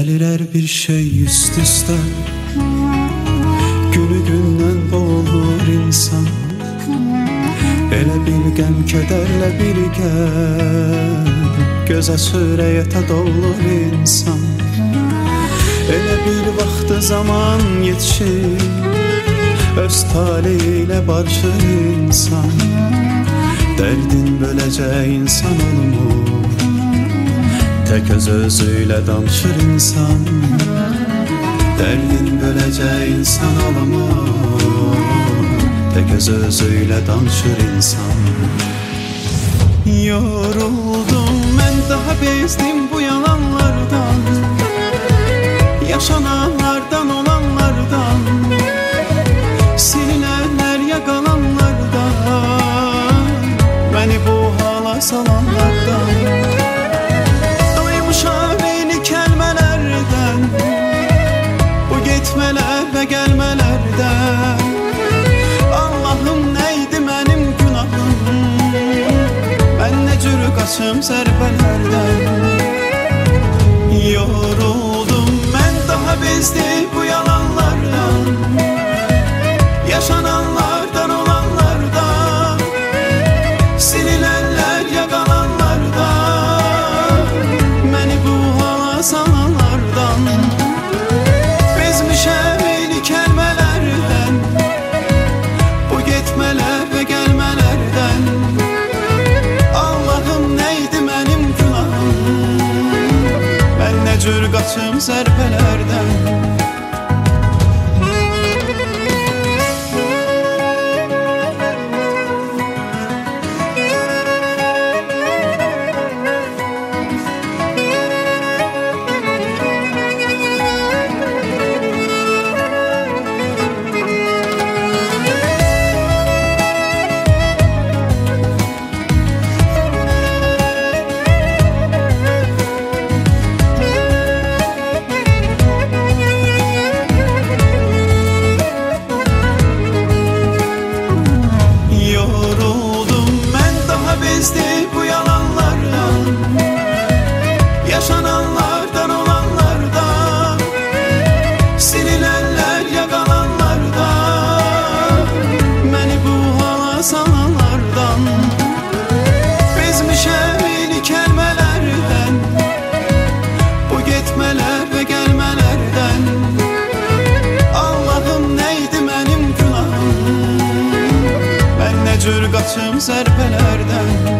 Gəlir hər bir şey üst üstə, günü gündən boğulur insan. Elə bir qəm kədərlə birgə, gözə sürəyətə dolur insan. Elə bir vaxtı zaman yetişir, öz tali ilə barışır insan. Dərdin böləcək insan olmur, tək özüyle danışır insan. Dərdin böləcək insan olmur, tək özüyle danışır insan. Yoruldum mən, daha bezdim bu yalanlardan, yaşananlardan, olanlardan, silinenler yakalanlardan, beni bu hala salanlardan. Ve gelmelerden Allah'ım neydi benim günahım, ben ne cür kaçım zərbələrdən. Yoruldum ben, daha bezdi bu yalanlardan, yaşananlardan, olanlardan, silinenler yakalanlardan, beni bu hala salanlardan. Cür qaçım zərbələrdən. Bu yalanlardan, yaşananlardan, olanlardan, silinenler yakalanlardan, beni bu hala salanlardan. Bezmişəm eyni kəlmələrdən, bu getmələr və gəlmələrdən. Allah'ım neydi mənim günahım, ben ne cür qaçım zərbələrdən.